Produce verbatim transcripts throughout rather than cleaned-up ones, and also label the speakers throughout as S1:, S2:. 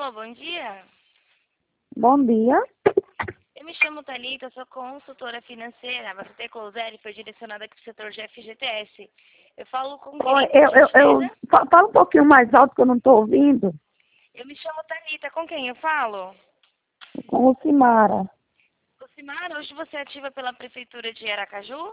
S1: Alô, bom dia.
S2: Bom dia.
S1: Eu me chamo Thalita, sou consultora financeira. A T Closer foi direcionada aqui para o setor de F G T S. Eu falo com quem,
S2: Oi,
S1: por
S2: eu, eu, eu,
S1: gentileza?
S2: fa- fala um pouquinho mais alto que eu não estou ouvindo.
S1: Eu me chamo Thalita, com quem eu falo?
S2: Com o Simara.
S1: Lucimara, hoje você é ativa pela Prefeitura de Aracaju?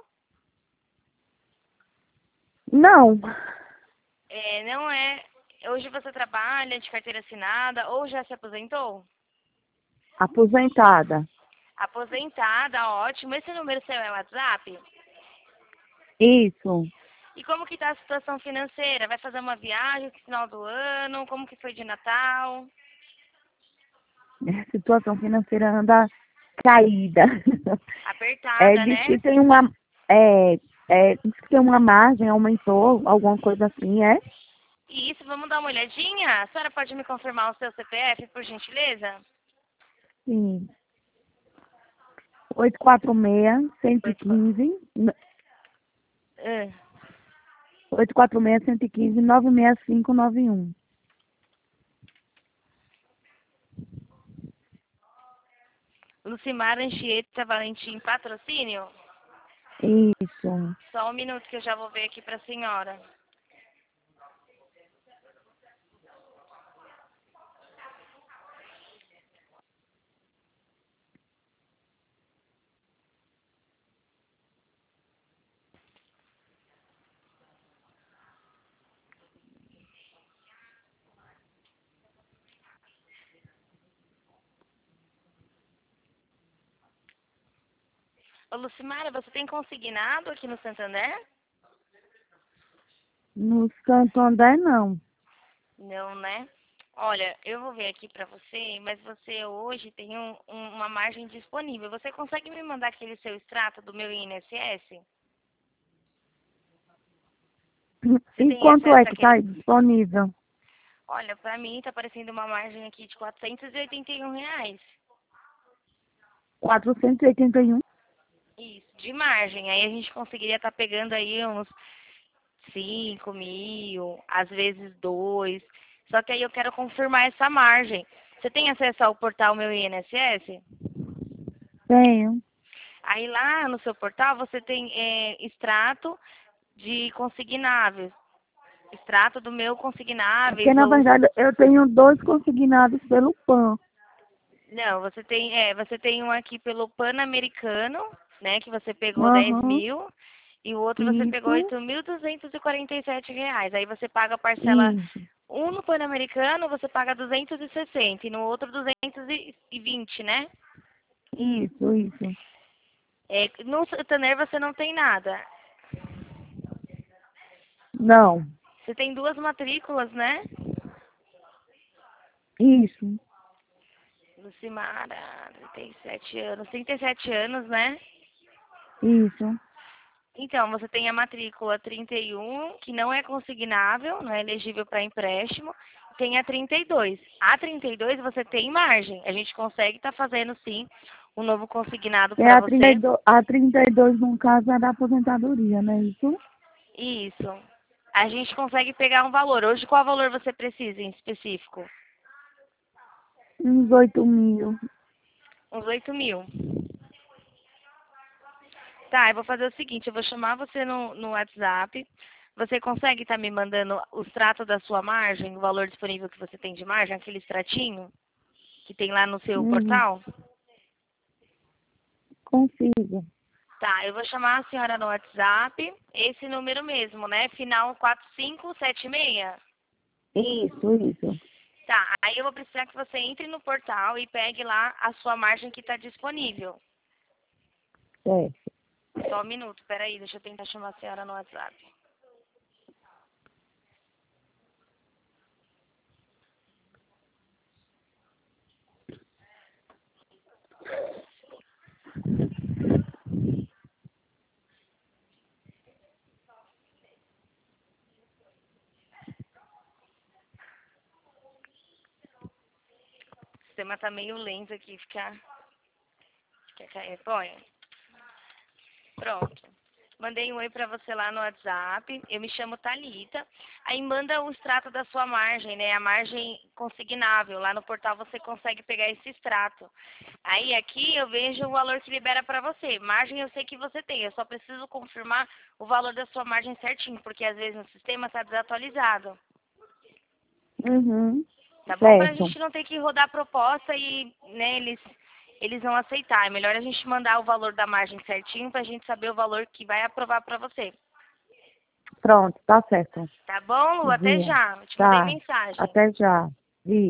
S2: Não,
S1: É, não é. Hoje você trabalha de carteira assinada ou já se aposentou?
S2: aposentada.
S1: Aposentada, ótimo. Esse número seu é WhatsApp?
S2: Isso.
S1: E como que está a situação financeira? Vai fazer uma viagem no final do ano? Como que foi de Natal?
S2: A situação financeira anda caída. É,
S1: Apertada,
S2: diz
S1: né?
S2: que tem uma, é, é, diz que tem uma margem, aumentou, alguma coisa assim, é?
S1: Isso, vamos dar uma olhadinha? A senhora pode me confirmar o seu C P F, por gentileza?
S2: Sim. oito quatro seis, cento e
S1: Oito, quatro-
S2: quinze,
S1: Ah,
S2: oito quatro seis, cento e quinze, nove seis cinco nove um.
S1: Lucimara Anchieta Valentim, patrocínio?
S2: Isso.
S1: Só um minuto que eu já vou ver aqui para a senhora. Ô, Lucimara, você tem consignado aqui no Santander?
S2: No Santo André, não.
S1: Não, né? Olha, eu vou ver aqui pra você, mas você hoje tem um- um- uma margem disponível. Você consegue me mandar aquele seu extrato do meu I N S S? Você
S2: E
S1: tem
S2: quanto é
S1: acesso
S2: que está
S1: àquele...
S2: disponível?
S1: Olha, pra mim tá aparecendo uma margem aqui de quatrocentos e oitenta e um reais.
S2: quatrocentos e oitenta e um.
S1: Isso, de margem. Aí a gente conseguiria estar pegando aí uns cinco mil, às vezes dois. Só que aí eu quero confirmar essa margem. Você tem acesso ao portal Meu I N S S?
S2: Tenho.
S1: Aí lá no seu portal você tem é, extrato de consignáveis. Extrato do meu
S2: É porque,
S1: consignáveis
S2: na
S1: ou...
S2: verdade, eu tenho dois consignados pelo P A N.
S1: Não, você tem, é, você tem um aqui pelo Pan-Americano, né, que você pegou dez
S2: Aham.
S1: mil, e o outro você pegou
S2: Isso.
S1: oito mil duzentos e quarenta e sete reais. Aí você paga a parcela,
S2: Isso.
S1: um no Pan-Americano você paga duzentos e sessenta e no outro duzentos e vinte, né?
S2: Isso, isso.
S1: É, no Santander você não tem nada.
S2: Não.
S1: Você tem duas matrículas, né?
S2: Isso.
S1: Lucimara, trinta e sete anos. trinta e sete anos, né?
S2: Isso.
S1: Então, você tem a matrícula trinta e um, que não é consignável, não é elegível para empréstimo. Tem a trinta e dois. A trinta e dois você tem margem. A gente consegue estar fazendo, sim, um novo consignado
S2: É
S1: para
S2: a
S1: você.
S2: trinta e dois, a trinta e dois, no caso, é da aposentadoria, né? Isso?
S1: Isso. A gente consegue pegar um valor. Hoje, qual valor você precisa em específico?
S2: Uns oito mil.
S1: Uns oito mil. Tá, eu vou fazer o seguinte, eu vou chamar você no, no WhatsApp. Você consegue estar me mandando o extrato da sua margem, o valor disponível que você tem de margem, aquele extratinho que tem lá no seu
S2: Uhum.
S1: portal?
S2: Consigo.
S1: Tá, eu vou chamar a senhora no WhatsApp, esse número mesmo, né? Final quatro cinco sete seis.
S2: Isso, isso.
S1: Tá, aí eu vou precisar que você entre no portal e pegue lá a sua margem que está disponível.
S2: Certo.
S1: Só um minuto, peraí, deixa eu tentar chamar a senhora no WhatsApp. O sistema tá meio lento aqui, fica... Quer cair? Põe. Pronto. Mandei um oi pra você lá no WhatsApp. Eu me chamo Thalita. Aí manda o extrato da sua margem, né? A margem consignável. Lá no portal você consegue pegar esse extrato. Aí aqui eu vejo o valor que libera pra você. Margem eu sei que você tem. Eu só preciso confirmar o valor da sua margem certinho, porque às vezes no sistema tá desatualizado.
S2: Uhum.
S1: Tá bom? Pra
S2: Certo.
S1: gente não ter que rodar a proposta e, né, eles, eles vão aceitar. É melhor a gente mandar o valor da margem certinho pra gente saber o valor que vai aprovar pra você.
S2: Pronto, tá certo.
S1: Tá bom, Lu? Até
S2: Viu?
S1: já. Eu te mandei
S2: Tá.
S1: mensagem.
S2: Até já. Vi.